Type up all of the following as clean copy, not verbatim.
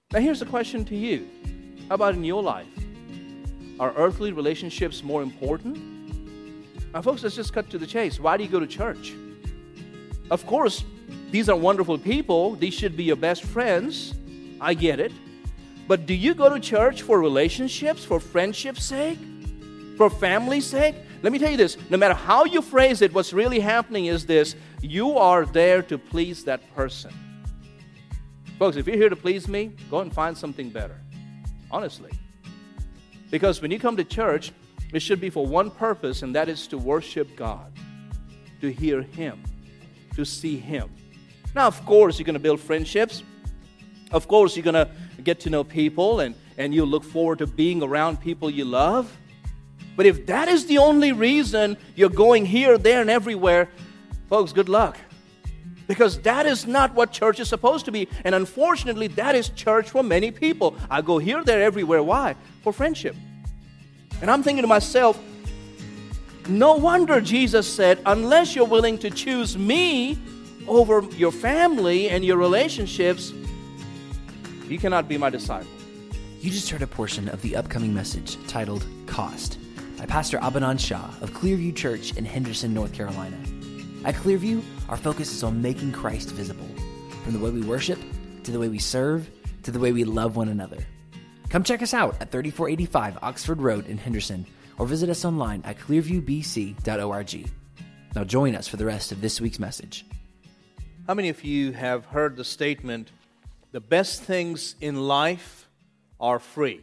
Now here's the question to you. How about in your life? Are earthly relationships more important? Now folks, let's just cut to the chase. Why do you go to church? Of course, these are wonderful people. These should be your best friends. I get it. But do you go to church for relationships, for friendship's sake, for family's sake? Let me tell you this. No matter how you phrase it, what's really happening is this. You are there to please that person. Folks, if you're here to please me, go and find something better. Honestly. Because when you come to church, it should be for one purpose, and that is to worship God, to hear Him, to see Him. Now, of course, you're going to build friendships. Of course, you're going to get to know people, and you look forward to being around people you love. But if that is the only reason you're going here, there, and everywhere, folks, good luck. Because that is not what church is supposed to be. And unfortunately, that is church for many people. I go here, there, everywhere. Why? For friendship. And I'm thinking to myself, no wonder Jesus said, unless you're willing to choose me over your family and your relationships, you cannot be my disciple. You just heard a portion of the upcoming message titled Cost by Pastor Abanand Shah of Clearview Church in Henderson, North Carolina. At Clearview, our focus is on making Christ visible, from the way we worship, to the way we serve, to the way we love one another. Come check us out at 3485 Oxford Road in Henderson, or visit us online at clearviewbc.org. Now join us for the rest of this week's message. How many of you have heard the statement, the best things in life are free?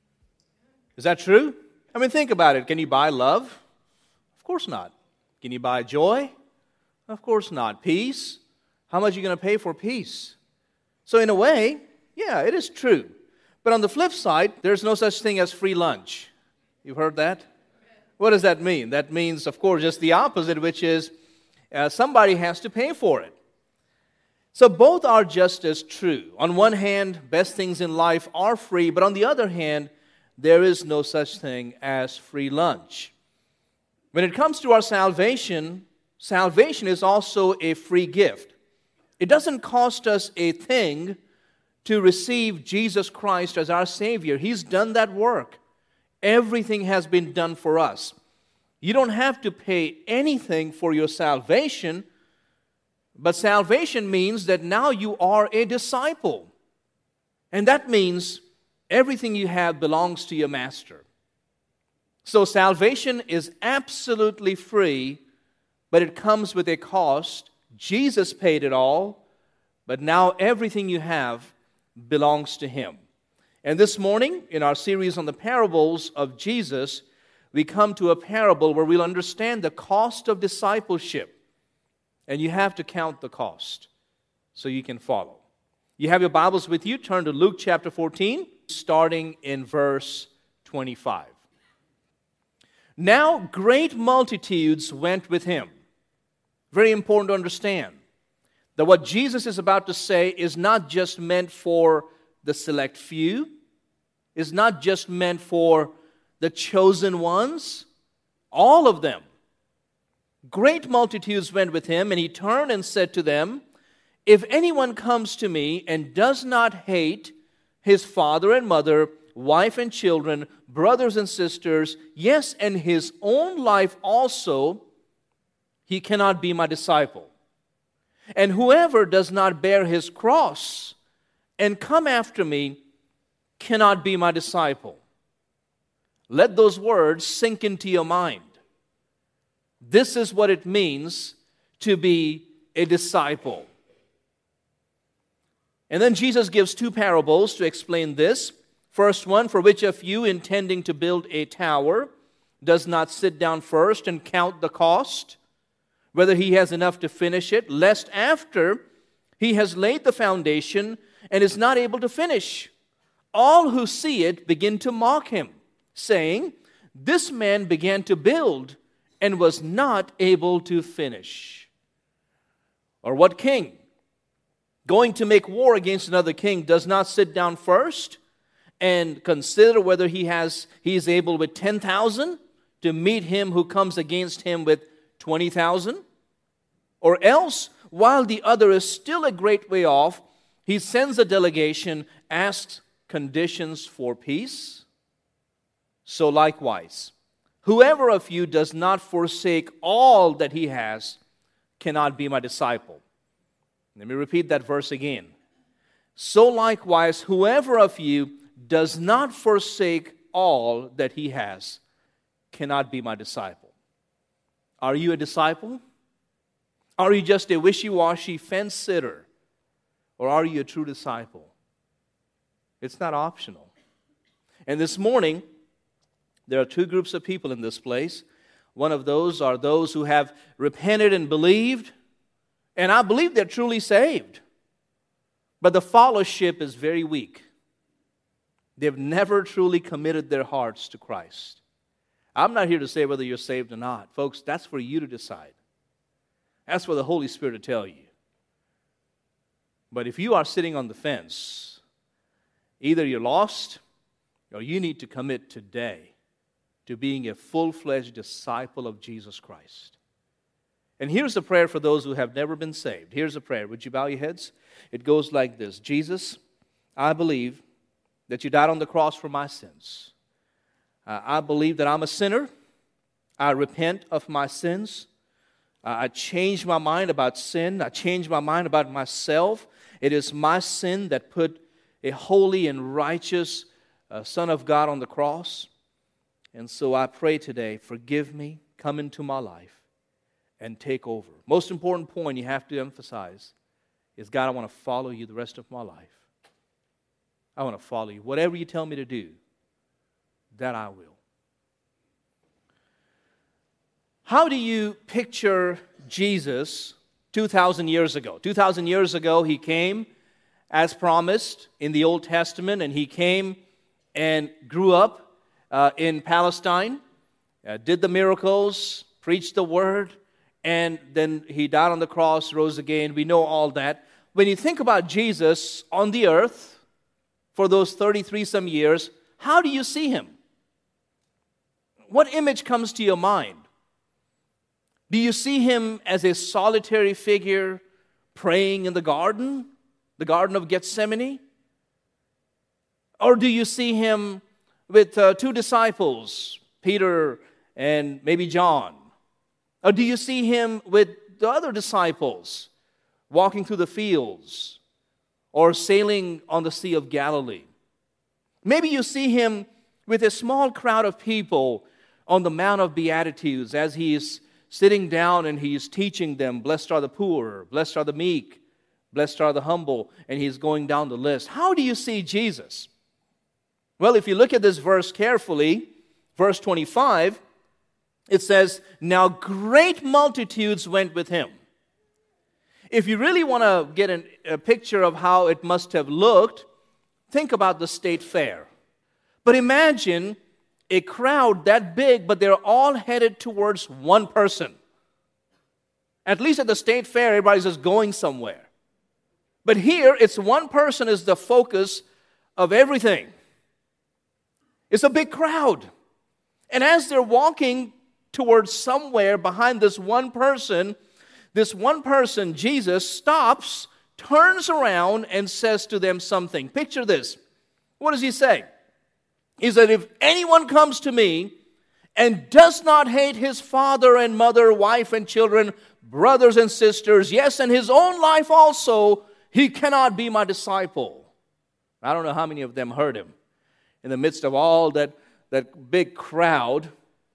Is that true? I mean, think about it. Can you buy love? Of course not. Can you buy joy? Of course not. Peace? How much are you going to pay for peace? So in a way, yeah, it is true. But on the flip side, there's no such thing as free lunch. You've heard that? What does that mean? That means, of course, just the opposite, which is somebody has to pay for it. So both are just as true. On one hand, best things in life are free, but on the other hand, there is no such thing as free lunch. When it comes to our salvation, salvation is also a free gift. It doesn't cost us a thing to receive Jesus Christ as our Savior. He's done that work. Everything has been done for us. You don't have to pay anything for your salvation, but salvation means that now you are a disciple. And that means everything you have belongs to your master. So salvation is absolutely free, but it comes with a cost. Jesus paid it all, but now everything you have belongs to Him. And this morning, in our series on the parables of Jesus, we come to a parable where we'll understand the cost of discipleship. And you have to count the cost so you can follow. You have your Bibles with you. Turn to Luke chapter 14, starting in verse 25. Now great multitudes went with Him. Very important to understand that what Jesus is about to say is not just meant for the select few, is not just meant for the chosen ones, all of them. Great multitudes went with Him, and He turned and said to them, if anyone comes to me and does not hate his father and mother, wife and children, brothers and sisters, yes, and his own life also, he cannot be my disciple. And whoever does not bear his cross and come after me cannot be my disciple. Let those words sink into your mind. This is what it means to be a disciple. And then Jesus gives two parables to explain this. First one, for which of you intending to build a tower does not sit down first and count the cost, whether he has enough to finish it, lest after he has laid the foundation and is not able to finish, all who see it begin to mock him, saying, this man began to build and was not able to finish. Or what king, going to make war against another king, does not sit down first and consider whether he is able with 10,000 to meet him who comes against him with 20,000? Or else, while the other is still a great way off, He sends a delegation, asks conditions for peace. So likewise, whoever of you does not forsake all that he has cannot be my disciple. Let me repeat that verse again. So likewise, whoever of you does not forsake all that he has cannot be my disciple. Are you a disciple? Are you just a wishy-washy fence sitter? Or are you a true disciple? It's not optional. And this morning, there are two groups of people in this place. One of those are those who have repented and believed, and I believe they're truly saved. But the fellowship is very weak. They've never truly committed their hearts to Christ. I'm not here to say whether you're saved or not. Folks, that's for you to decide. That's for the Holy Spirit to tell you. But if you are sitting on the fence, either you're lost or you need to commit today to being a full-fledged disciple of Jesus Christ. And here's a prayer for those who have never been saved. Here's a prayer. Would you bow your heads? It goes like this. Jesus, I believe that you died on the cross for my sins. I believe that I'm a sinner. I repent of my sins. I changed my mind about sin. I changed my mind about myself. It is my sin that put a holy and righteous Son of God on the cross. And so I pray today, forgive me, come into my life, and take over. Most important point you have to emphasize is, God, I want to follow you the rest of my life. I want to follow you. Whatever you tell me to do, that I will. How do you picture Jesus 2,000 years ago? 2,000 years ago, he came as promised in the Old Testament, and he came and grew up in Palestine, did the miracles, preached the word, and then he died on the cross, rose again. We know all that. When you think about Jesus on the earth for those 33-some years, how do you see him? What image comes to your mind? Do you see him as a solitary figure praying in the Garden of Gethsemane? Or do you see him with two disciples, Peter and maybe John? Or do you see him with the other disciples walking through the fields or sailing on the Sea of Galilee? Maybe you see him with a small crowd of people on the Mount of Beatitudes as he is sitting down and he is teaching them, blessed are the poor, blessed are the meek, blessed are the humble, and he's going down the list. How do you see Jesus? Well, if you look at this verse carefully, verse 25, it says, now great multitudes went with him. If you really want to get a picture of how it must have looked, think about the state fair. But imagine a crowd that big, but they're all headed towards one person. At least at the state fair, everybody's just going somewhere. But here, it's one person is the focus of everything. It's a big crowd. And as they're walking towards somewhere behind this one person, Jesus, stops, turns around, and says to them something. Picture this. What does he say? He said, if anyone comes to me and does not hate his father and mother, wife and children, brothers and sisters, yes, and his own life also, he cannot be my disciple. I don't know how many of them heard him. In the midst of all that big crowd,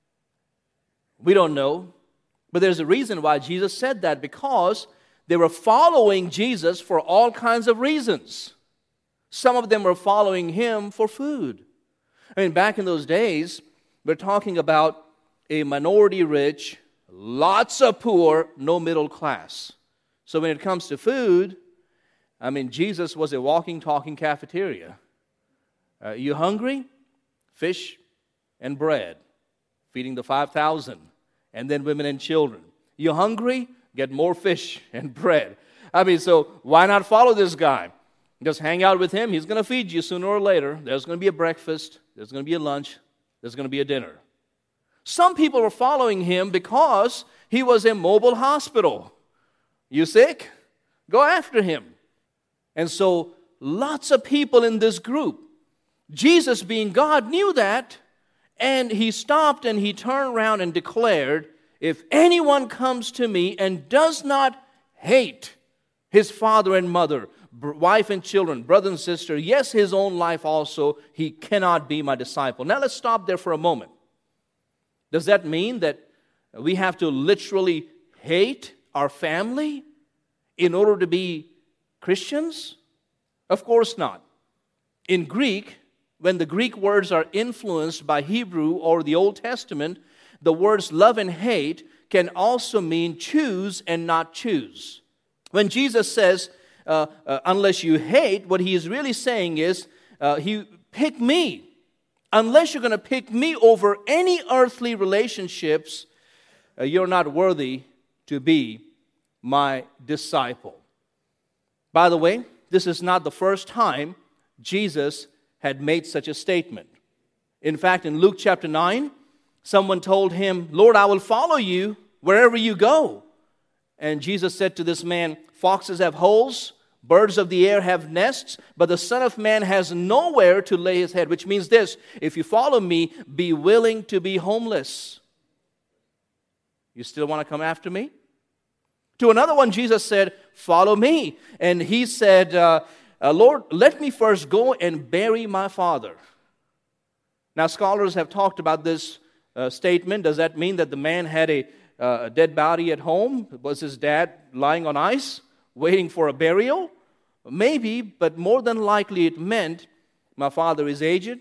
we don't know. But there's a reason why Jesus said that, because they were following Jesus for all kinds of reasons. Some of them were following him for food. I mean, back in those days, we're talking about a minority rich, lots of poor, no middle class. So when it comes to food, I mean, Jesus was a walking, talking cafeteria. You hungry? Fish and bread, feeding the 5,000, and then women and children. You hungry? Get more fish and bread. I mean, so why not follow this guy? Just hang out with him. He's going to feed you sooner or later. There's going to be a breakfast. There's going to be a lunch. There's going to be a dinner. Some people were following him because he was a mobile hospital. You sick? Go after him. And so lots of people in this group, Jesus being God knew that, and he stopped and he turned around and declared, if anyone comes to me and does not hate his father and mother, wife and children, brother and sister, yes, his own life also, he cannot be my disciple. Now let's stop there for a moment. Does that mean that we have to literally hate our family in order to be Christians? Of course not. In Greek, when the Greek words are influenced by Hebrew or the Old Testament, the words love and hate can also mean choose and not choose. When Jesus says, unless you hate, what he is really saying is, pick me. Unless you're going to pick me over any earthly relationships, you're not worthy to be my disciple. By the way, this is not the first time Jesus had made such a statement. In fact, in Luke chapter 9, someone told him, Lord, I will follow you wherever you go. And Jesus said to this man, foxes have holes, birds of the air have nests, but the Son of Man has nowhere to lay his head. Which means this, if you follow me, be willing to be homeless. You still want to come after me? To another one, Jesus said, follow me. And he said, Lord, let me first go and bury my father. Now, scholars have talked about this statement. Does that mean that the man had a dead body at home? Was his dad lying on ice, waiting for a burial? Maybe, but more than likely it meant, my father is aged.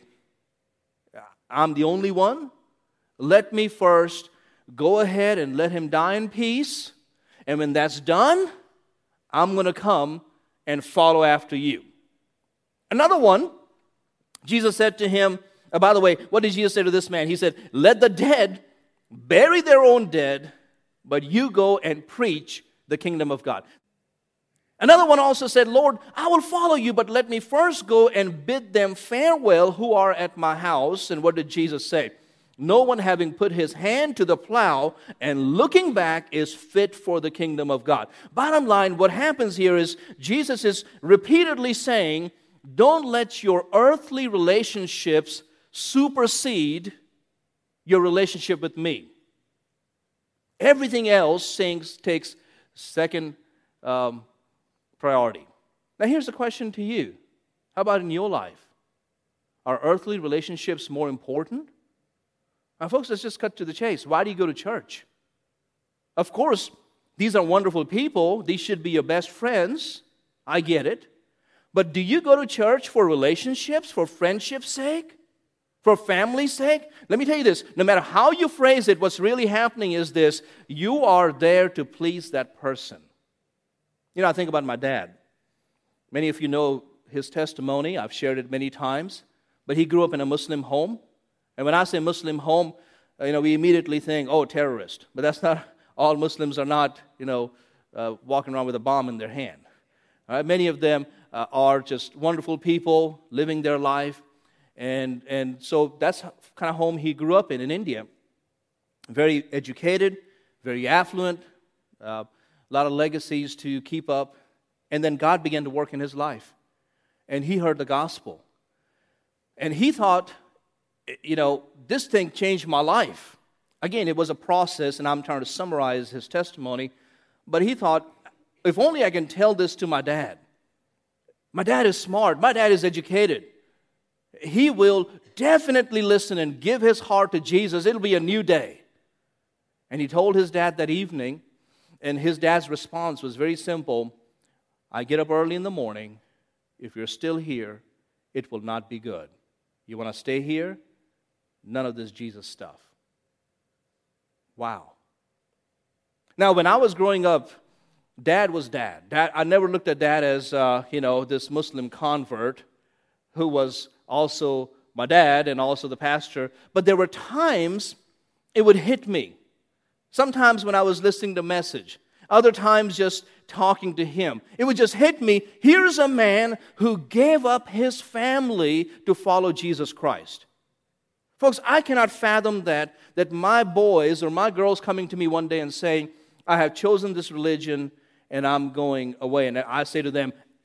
I'm the only one. Let me first go ahead and let him die in peace. And when that's done, I'm going to come and follow after you. Another one, Jesus said to him, by the way, what did Jesus say to this man? He said, let the dead bury their own dead, but you go and preach the kingdom of God. Another one also said, Lord, I will follow you, but let me first go and bid them farewell who are at my house. And what did Jesus say? No one having put his hand to the plow and looking back is fit for the kingdom of God. Bottom line, what happens here is Jesus is repeatedly saying, don't let your earthly relationships supersede your relationship with me. Everything else takes second priority. Now here's a question to you. How about in your life? Are earthly relationships more important? Now, folks, let's just cut to the chase. Why do you go to church? Of course, these are wonderful people. These should be your best friends. I get it. But do you go to church for relationships, for friendship's sake, for family's sake? Let me tell you this. No matter how you phrase it, what's really happening is this. You are there to please that person. You know, I think about my dad. Many of you know his testimony. I've shared it many times. But he grew up in a Muslim home. And when I say Muslim home, we immediately think, oh, terrorist. But that's not, all Muslims are not, walking around with a bomb in their hand. All right? Many of them are just wonderful people living their life. And so that's kind of home he grew up in India. Very educated, very affluent, a lot of legacies to keep up. And then God began to work in his life. And he heard the gospel. And he thought, this thing changed my life. Again, it was a process, and I'm trying to summarize his testimony. But he thought, if only I can tell this to my dad. My dad is smart. My dad is educated. He will definitely listen and give his heart to Jesus. It'll be a new day. And he told his dad that evening, and his dad's response was very simple. I get up early in the morning. If you're still here, it will not be good. You want to stay here? None of this Jesus stuff. Wow. Now, when I was growing up, Dad was Dad. I never looked at Dad as, this Muslim convert who was also my dad and also the pastor. But there were times it would hit me. Sometimes when I was listening to message. Other times just talking to him. It would just hit me. Here's a man who gave up his family to follow Jesus Christ. Folks, I cannot fathom that my boys or my girls coming to me one day and saying, I have chosen this religion and I'm going away. And I say to them,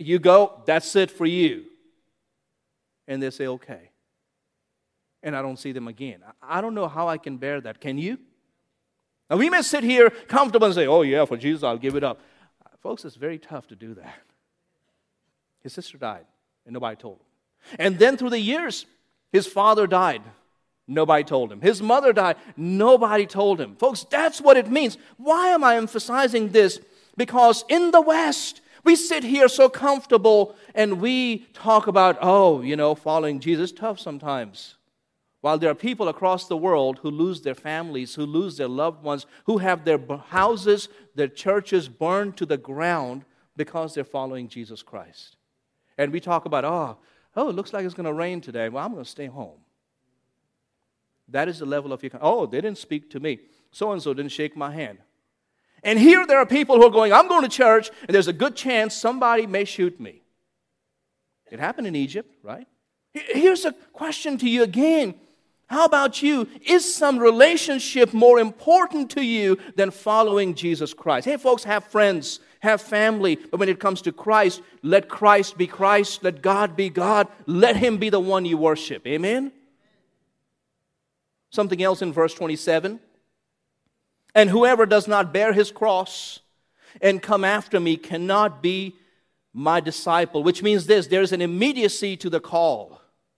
you go, that's it for you. And they say, okay. And I don't see them again. I don't know how I can bear that. Can you? Now, we may sit here comfortable and say, oh, yeah, for Jesus, I'll give it up. Folks, it's very tough to do that. His sister died, and nobody told him. And then through the years, his father died. Nobody told him. His mother died. Nobody told him. Folks, that's what it means. Why am I emphasizing this? Because in the West, we sit here so comfortable and we talk about, following Jesus is tough sometimes. While there are people across the world who lose their families, who lose their loved ones, who have their houses, their churches burned to the ground because they're following Jesus Christ. And we talk about, it looks like it's going to rain today. Well, I'm going to stay home. That is the level of your, they didn't speak to me. So-and-so didn't shake my hand. And here there are people who are going, I'm going to church, and there's a good chance somebody may shoot me. It happened in Egypt, right? Here's a question to you again. How about you? Is some relationship more important to you than following Jesus Christ? Hey, folks, have friends, have family, but when it comes to Christ, let Christ be Christ, let God be God, let Him be the one you worship. Amen? Something else in verse 27. And whoever does not bear his cross and come after me cannot be my disciple, which means this, there's an immediacy to the call.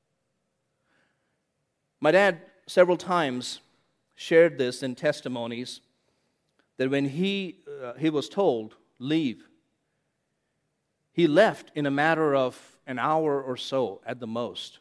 My dad several times shared this in testimonies that when he was told, leave, he left in a matter of an hour or so at the most.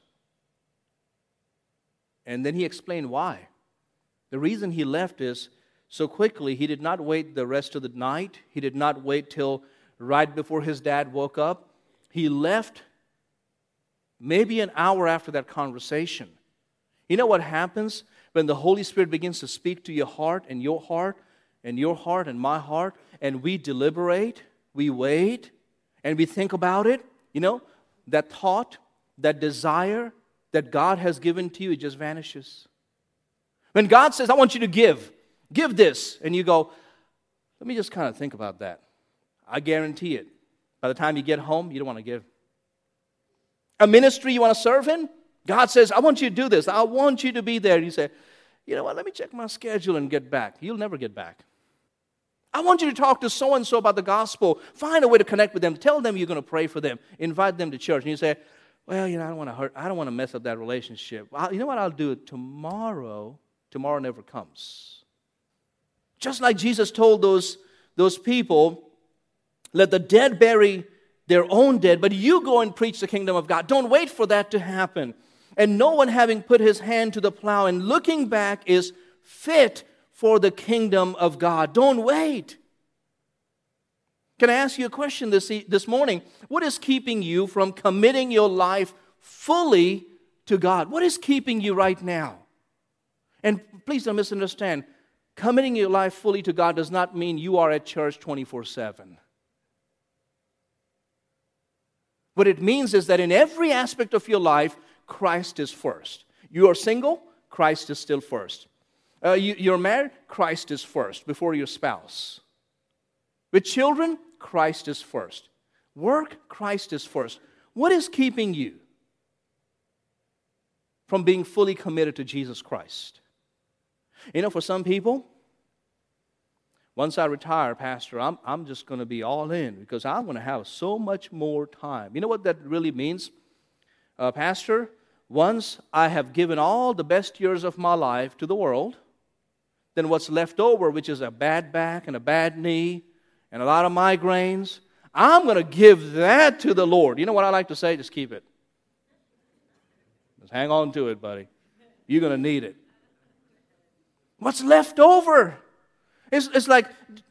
And then he explained why. The reason he left is so quickly, he did not wait the rest of the night. He did not wait till right before his dad woke up. He left maybe an hour after that conversation. You know what happens when the Holy Spirit begins to speak to your heart and your heart and your heart and my heart, and we deliberate, we wait, and we think about it? You know, that thought, that desire that God has given to you, it just vanishes. When God says, I want you to give this, and you go, let me just kind of think about that. I guarantee it. By the time you get home, you don't want to give. A ministry you want to serve in, God says, I want you to do this. I want you to be there. You say, you know what, let me check my schedule and get back. You'll never get back. I want you to talk to so-and-so about the gospel. Find a way to connect with them. Tell them you're going to pray for them. Invite them to church. And you say, well, I don't want to mess up that relationship. You know what I'll do? Tomorrow never comes. Just like Jesus told those people, let the dead bury their own dead, but you go and preach the kingdom of God. Don't wait for that to happen. And no one having put his hand to the plow and looking back is fit for the kingdom of God. Don't wait. Can I ask you a question this morning? What is keeping you from committing your life fully to God? What is keeping you right now? And please don't misunderstand. Committing your life fully to God does not mean you are at church 24/7. What it means is that in every aspect of your life, Christ is first. You are single, Christ is still first. You're married, Christ is first before your spouse. With children, Christ is first. Work, Christ is first. What is keeping you from being fully committed to Jesus Christ? You know, for some people, once I retire, Pastor, I'm just going to be all in because I'm going to have so much more time. You know what that really means? Pastor, once I have given all the best years of my life to the world, then what's left over, which is a bad back and a bad knee and a lot of migraines, I'm going to give that to the Lord. You know what I like to say? Just keep it. Just hang on to it, buddy. You're going to need it. What's left over? It's like,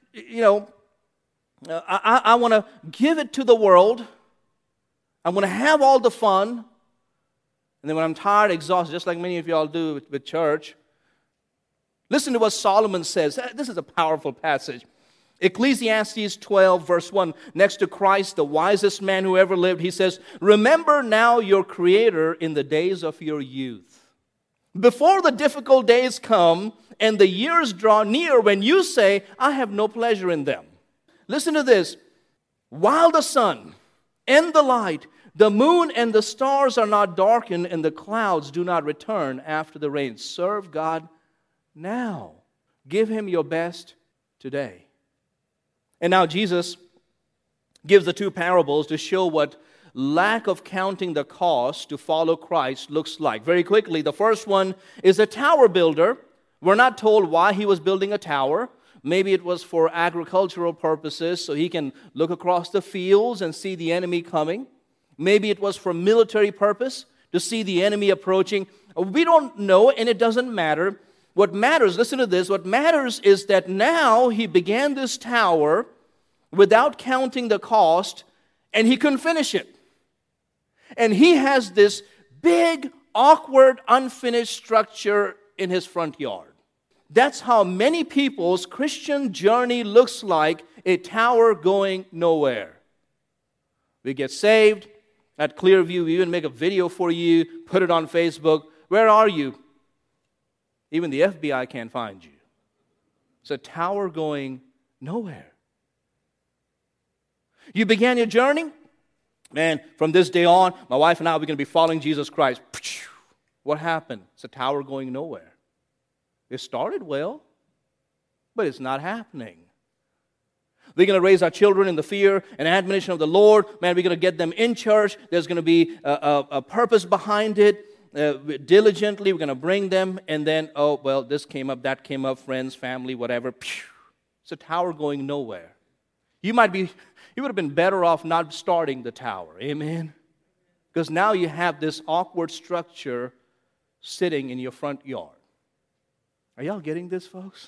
I want to give it to the world. I want to have all the fun. And then when I'm tired, exhausted, just like many of y'all do with church, listen to what Solomon says. This is a powerful passage. Ecclesiastes 12, verse 1, next to Christ, the wisest man who ever lived, he says, remember now your Creator in the days of your youth. Before the difficult days come and the years draw near when you say, I have no pleasure in them. Listen to this. While the sun and the light. The moon and the stars are not darkened, and the clouds do not return after the rain. Serve God now. Give Him your best today. And now Jesus gives the two parables to show what lack of counting the cost to follow Christ looks like. Very quickly, the first one is a tower builder. We're not told why he was building a tower. Maybe it was for agricultural purposes, so he can look across the fields and see the enemy coming. Maybe it was for military purpose, to see the enemy approaching. We don't know, and it doesn't matter. What matters, listen to this, what matters is that now he began this tower without counting the cost, and he couldn't finish it. And he has this big, awkward, unfinished structure in his front yard. That's how many people's Christian journey looks like, a tower going nowhere. We get saved at Clearview. We even make a video for you, put it on Facebook. Where are you? Even the FBI can't find you. It's a tower going nowhere. You began your journey. Man, from this day on, my wife and I, we're going to be following Jesus Christ. What happened? It's a tower going nowhere. It started well, but it's not happening. We're going to raise our children in the fear and admonition of the Lord. Man, we're going to get them in church. There's going to be a purpose behind it. Diligently, we're going to bring them. And then, oh, well, this came up, that came up, friends, family, whatever. It's a tower going nowhere. You would have been better off not starting the tower. Amen? Because now you have this awkward structure sitting in your front yard. Are y'all getting this, folks?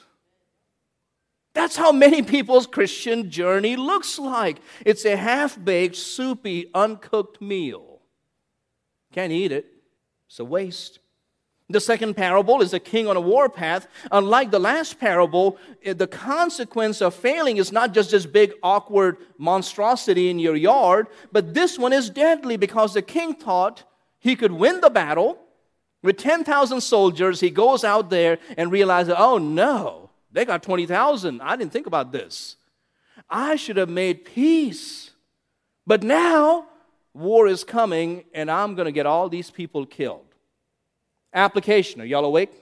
That's how many people's Christian journey looks like. It's a half-baked, soupy, uncooked meal. Can't eat it. It's a waste. The second parable is a king on a warpath. Unlike the last parable, the consequence of failing is not just this big, awkward monstrosity in your yard, but this one is deadly because the king thought he could win the battle. With 10,000 soldiers, he goes out there and realizes, oh no, they got 20,000. I didn't think about this. I should have made peace. But now, war is coming, and I'm going to get all these people killed. Application. Are y'all awake?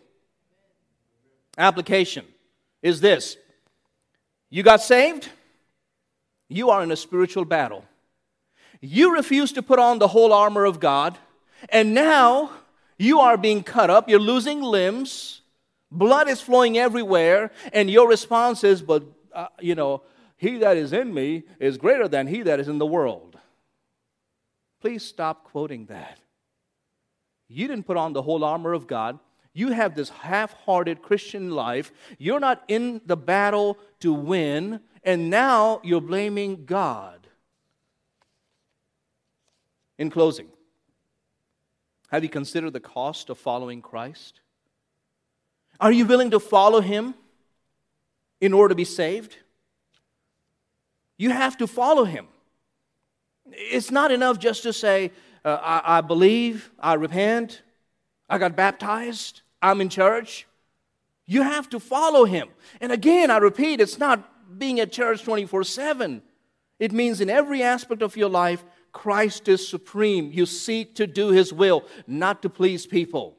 Application is this. You got saved? You are in a spiritual battle. You refuse to put on the whole armor of God, and now you are being cut up. You're losing limbs. Blood is flowing everywhere, and your response is, but, he that is in me is greater than he that is in the world. Please stop quoting that. You didn't put on the whole armor of God. You have this half-hearted Christian life. You're not in the battle to win, and now you're blaming God. In closing, have you considered the cost of following Christ? Are you willing to follow Him in order to be saved? You have to follow Him. It's not enough just to say, I believe, I repent, I got baptized, I'm in church. You have to follow Him. And again, I repeat, it's not being at church 24/7. It means in every aspect of your life, Christ is supreme. You seek to do His will, not to please people.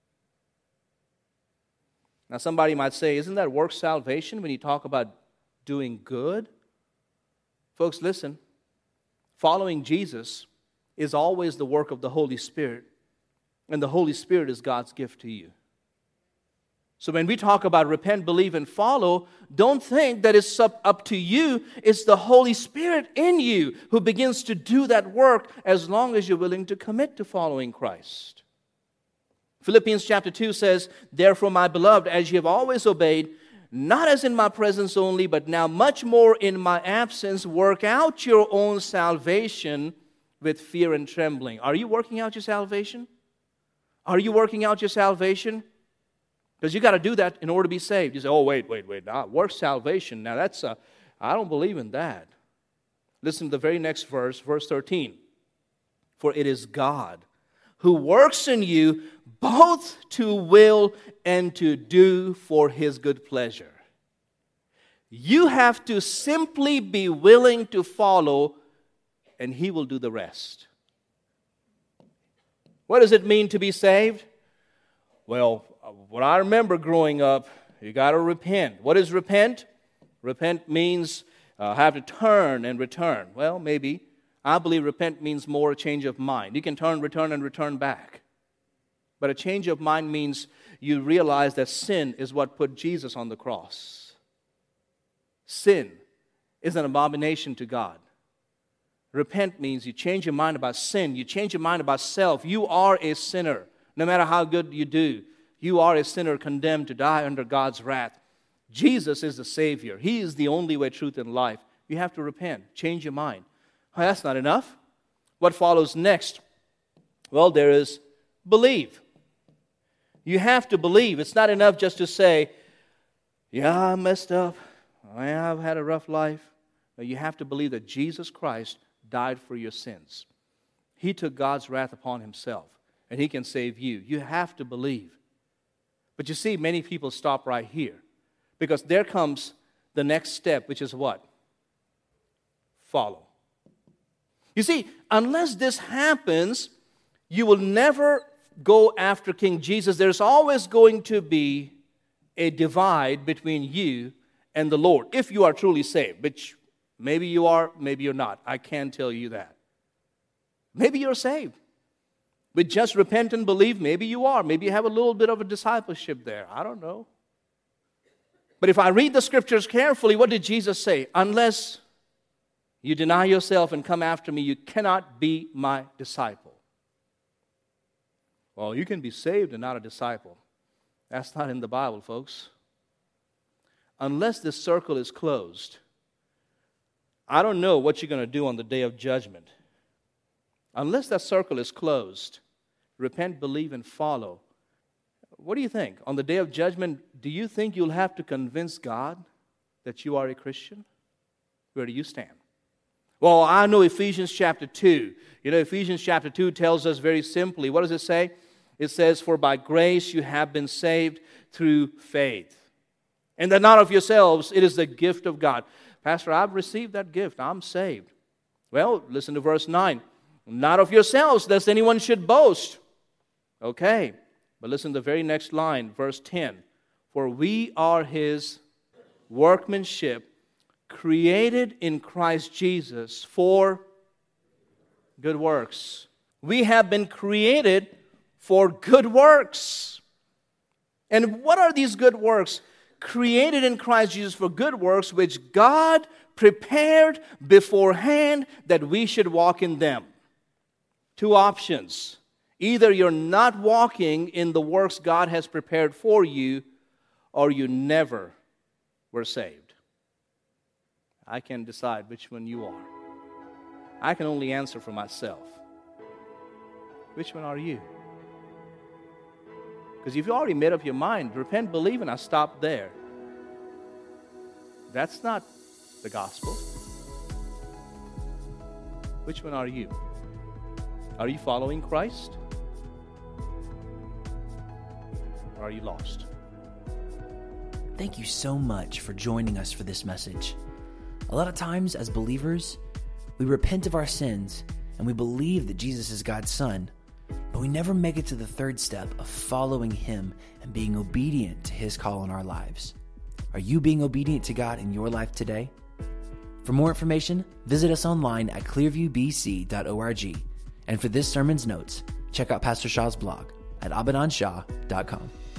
Now, somebody might say, isn't that work salvation when you talk about doing good? Folks, listen. Following Jesus is always the work of the Holy Spirit, and the Holy Spirit is God's gift to you. So when we talk about repent, believe, and follow, don't think that it's up to you. It's the Holy Spirit in you who begins to do that work as long as you're willing to commit to following Christ. Philippians chapter 2 says, therefore, my beloved, as you have always obeyed, not as in my presence only, but now much more in my absence, work out your own salvation with fear and trembling. Are you working out your salvation? Are you working out your salvation? Because you got to do that in order to be saved. You say, oh, wait. Now, work salvation. Now, I don't believe in that. Listen to the very next verse, verse 13. For it is God who works in you both to will and to do for His good pleasure. You have to simply be willing to follow and He will do the rest. What does it mean to be saved? Well, what I remember growing up, you got to repent. What is repent? Repent means have to turn and return. Well, maybe. I believe repent means more a change of mind. You can turn, return, and return back. But a change of mind means you realize that sin is what put Jesus on the cross. Sin is an abomination to God. Repent means you change your mind about sin. You change your mind about self. You are a sinner. No matter how good you do, you are a sinner condemned to die under God's wrath. Jesus is the Savior. He is the only way, truth, and life. You have to repent. Change your mind. Well, that's not enough. What follows next? Well, there is believe. You have to believe. It's not enough just to say, yeah, I messed up. I've had a rough life. No, you have to believe that Jesus Christ died for your sins. He took God's wrath upon Himself, and He can save you. You have to believe. But you see, many people stop right here, because there comes the next step, which is what? Follow. You see, unless this happens, you will never go after King Jesus. There's always going to be a divide between you and the Lord, if you are truly saved, which maybe you are, maybe you're not. I can't tell you that. Maybe you're saved. With just repent and believe, maybe you are. Maybe you have a little bit of a discipleship there. I don't know. But if I read the Scriptures carefully, what did Jesus say? Unless you deny yourself and come after me, you cannot be my disciple. Well, you can be saved and not a disciple. That's not in the Bible, folks. Unless this circle is closed, I don't know what you're going to do on the day of judgment. Unless that circle is closed, repent, believe, and follow. What do you think? On the day of judgment, do you think you'll have to convince God that you are a Christian? Where do you stand? Well, I know Ephesians chapter 2. You know, Ephesians chapter 2 tells us very simply, what does it say? It says, for by grace you have been saved through faith. And that not of yourselves, it is the gift of God. Pastor, I've received that gift. I'm saved. Well, listen to verse 9. Not of yourselves, lest anyone should boast. Okay, but listen to the very next line, verse 10. For we are His workmanship, created in Christ Jesus for good works. We have been created for good works. And what are these good works? Created in Christ Jesus for good works, which God prepared beforehand that we should walk in them. Two options. Either you're not walking in the works God has prepared for you, or you never were saved. I can't decide which one you are. I can only answer for myself. Which one are you? Because if you already made up your mind, repent, believe, and I stop there. That's not the gospel. Which one are you? Are you following Christ? Or are you lost? Thank you so much for joining us for this message. A lot of times as believers, we repent of our sins and we believe that Jesus is God's Son, but we never make it to the third step of following Him and being obedient to His call in our lives. Are you being obedient to God in your life today? For more information, visit us online at clearviewbc.org. And for this sermon's notes, check out Pastor Shah's blog at abinanshaw.com.